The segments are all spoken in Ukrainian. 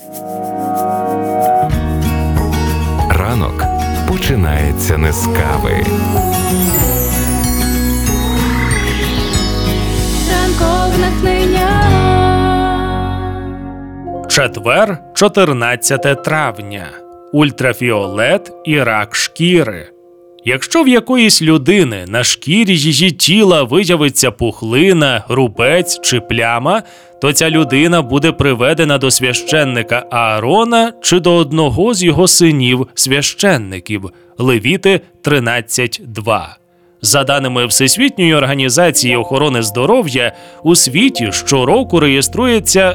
Ранок починається не з кави. Ранкове натхнення. Четвер, 14 травня. Ультрафіолет і рак шкіри. Якщо в якоїсь людини на шкірі її тіла виявиться пухлина, рубець чи пляма, то ця людина буде приведена до священника Аарона чи до одного з його синів-священників. Левіти 13.2. За даними Всесвітньої організації охорони здоров'я, у світі щороку реєструється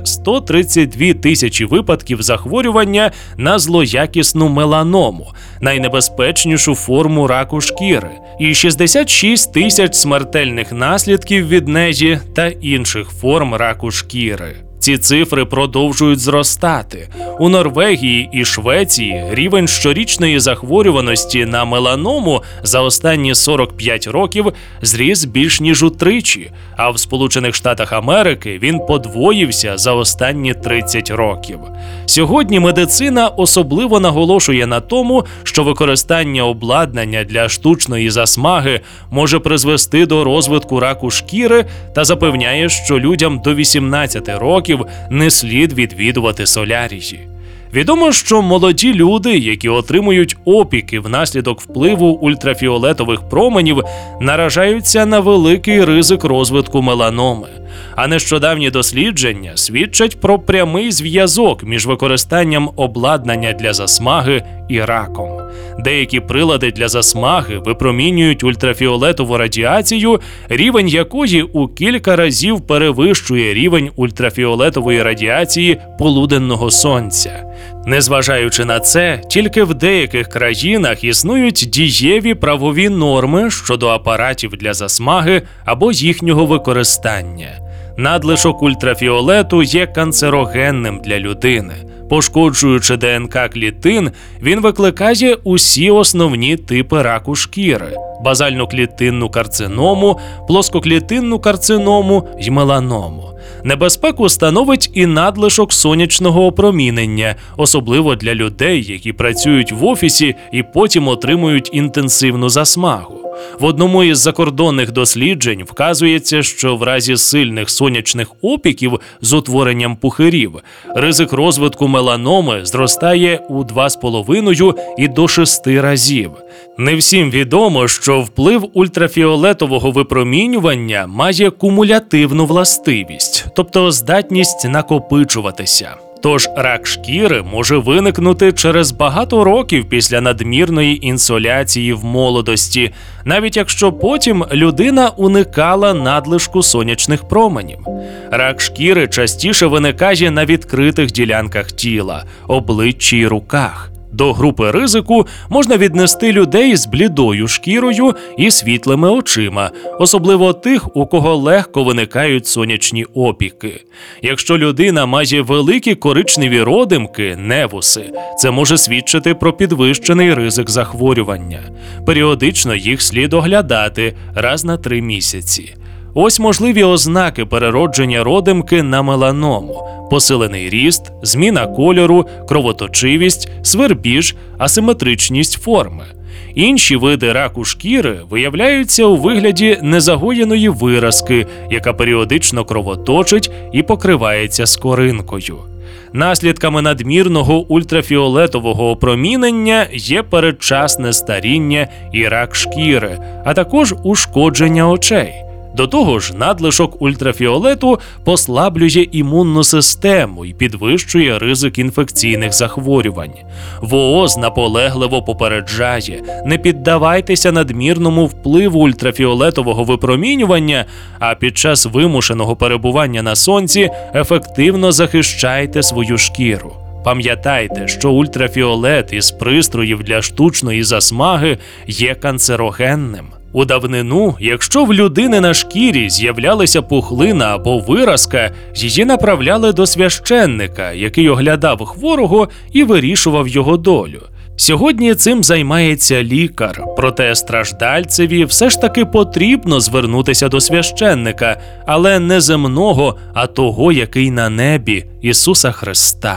132 тисячі випадків захворювання на злоякісну меланому, найнебезпечнішу форму раку шкіри, і 66 тисяч смертельних наслідків від неї та інших форм раку шкіри. Ці цифри продовжують зростати. У Норвегії і Швеції рівень щорічної захворюваності на меланому за останні 45 років зріс більш ніж утричі, а в Сполучених Штатах Америки він подвоївся за останні 30 років. Сьогодні медицина особливо наголошує на тому, що використання обладнання для штучної засмаги може призвести до розвитку раку шкіри та запевняє, що людям до 18 років не слід відвідувати солярії. Відомо, що молоді люди, які отримують опіки внаслідок впливу ультрафіолетових променів, наражаються на великий ризик розвитку меланоми. А нещодавні дослідження свідчать про прямий зв'язок між використанням обладнання для засмаги і раком. Деякі прилади для засмаги випромінюють ультрафіолетову радіацію, рівень якої у кілька разів перевищує рівень ультрафіолетової радіації полуденного сонця. Незважаючи на це, тільки в деяких країнах існують дієві правові норми щодо апаратів для засмаги або їхнього використання. Надлишок ультрафіолету є канцерогенним для людини. Пошкоджуючи ДНК клітин, він викликає усі основні типи раку шкіри – базальноклітинну карциному, плоскоклітинну карциному й меланому. Небезпеку становить і надлишок сонячного опромінення, особливо для людей, які працюють в офісі і потім отримують інтенсивну засмагу. В одному із закордонних досліджень вказується, що в разі сильних сонячних опіків з утворенням пухирів ризик розвитку меланоми зростає у 2,5 і до 6 разів. Не всім відомо, що вплив ультрафіолетового випромінювання має кумулятивну властивість, тобто здатність накопичуватися. Тож рак шкіри може виникнути через багато років після надмірної інсоляції в молодості, навіть якщо потім людина уникала надлишку сонячних променів. Рак шкіри частіше виникає на відкритих ділянках тіла, обличчі й руках. До групи ризику можна віднести людей з блідою шкірою і світлими очима, особливо тих, у кого легко виникають сонячні опіки. Якщо людина має великі коричневі родимки, невуси, це може свідчити про підвищений ризик захворювання. Періодично їх слід оглядати раз на 3 місяці. Ось можливі ознаки переродження родимки на меланому: посилений ріст, зміна кольору, кровоточивість, свербіж, асиметричність форми. Інші види раку шкіри виявляються у вигляді незагоєної виразки, яка періодично кровоточить і покривається скоринкою. Наслідками надмірного ультрафіолетового опромінення є передчасне старіння і рак шкіри, а також ушкодження очей. До того ж, надлишок ультрафіолету послаблює імунну систему і підвищує ризик інфекційних захворювань. ВООЗ наполегливо попереджає: не піддавайтеся надмірному впливу ультрафіолетового випромінювання, а під час вимушеного перебування на сонці ефективно захищайте свою шкіру. Пам'ятайте, що ультрафіолет із пристроїв для штучної засмаги є канцерогенним. У давнину, якщо в людини на шкірі з'являлася пухлина або виразка, її направляли до священника, який оглядав хворого і вирішував його долю. Сьогодні цим займається лікар, проте страждальцеві все ж таки потрібно звернутися до священника, але не земного, а того, який на небі – Ісуса Христа.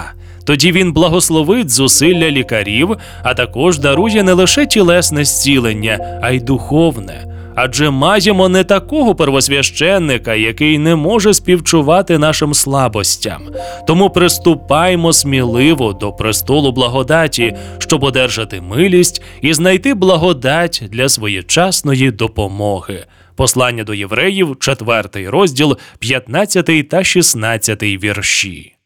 Тоді він благословить зусилля лікарів, а також дарує не лише тілесне зцілення, а й духовне. Адже маємо не такого первосвященника, який не може співчувати нашим слабостям. Тому приступаймо сміливо до престолу благодаті, щоб одержати милість і знайти благодать для своєчасної допомоги. Послання до євреїв, 4 розділ, 15 та 16 вірші.